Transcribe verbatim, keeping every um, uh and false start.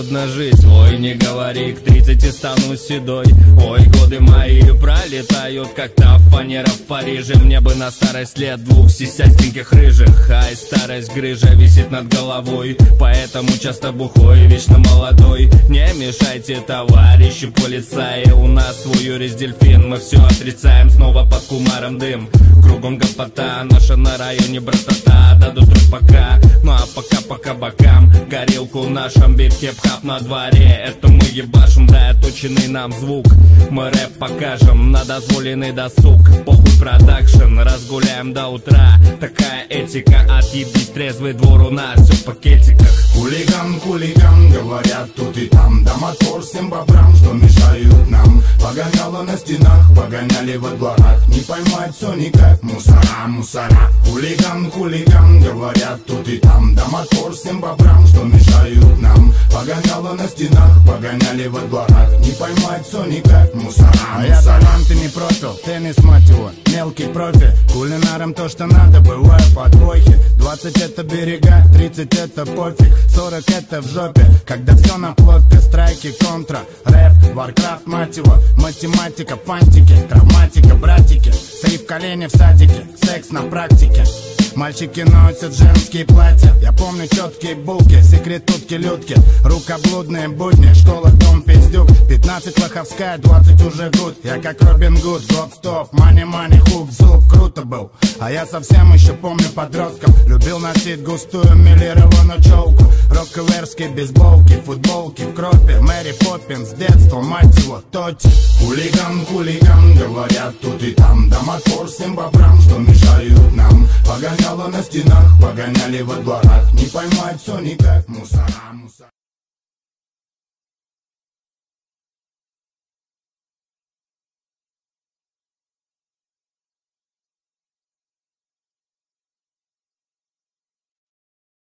трудно жить. Ой, не говори, к тридцати стану седой. Ой, годы мои пролетают, как та фанера в Париже. Мне бы на старость лет двух сисястеньких рыжих. Ай, старость грыжа висит над головой, поэтому часто бухой, вечно молодой. Не мешайте, товарищи полицаи, у нас свой юрис-дельфин. Мы все отрицаем, снова под кумаром дым. Кругом гопота, наша на районе братота. Дадут труд пока, ну а пока-пока бокам. Горилку в нашем бит хип-хап на дворе. Это мы ебашим, да, оточенный нам звук. Мы рэп покажем на дозволенный досуг. Похуй продакшн, разгуляем до утра. Такая этика, отъебись, трезвый двор у нас, все в пакетиках. Хулиган, хулиган, говорят тут и там. Да мотор всем бобрам, что мешают нам. Погоняло на стенах, погоняли во дворах. Не поймать все никак, мусора, мусора. Хулиган, хулиган, говорят тут и там. Да мотор всем бобрам, что мешают нам. Погоняло на стенах, погоняли во дворах. Не поймать все никак, мусора, мусора. А я таланты не пропил, теннис мать его, мелкий профи. Кулинаром то, что надо, бывает подвохи. Двадцать это берега, тридцать это пофиг, сорок это в жопе, когда все на плотке. Страйки, контра, рэп, варкрафт, мать его. Математика, пантики, травматика, братики. Сри в колени в садике, секс на практике. Мальчики носят женские платья. Я помню четкие булки, секретутки-людки. Рукоблудные будни, школа, дом, пиздюк. Пятнадцать лоховская, двадцать уже гуд. Я как Робин Гуд, гоп-стоп, мани-мани, хук, зуб. Круто был, а я совсем еще помню подростком. Любил носить густую милированную челку. Рокфеллерские бейсболки, футболки в кропе. Мэри Поппинс, детство, мать его, Тотти. Хулиган, хулиган, говорят тут и там. Да мотор всем бобрам, что мешают нам. Погоняло на стенах, погоняли во дворах. Не поймать все никак, мусора, мусора.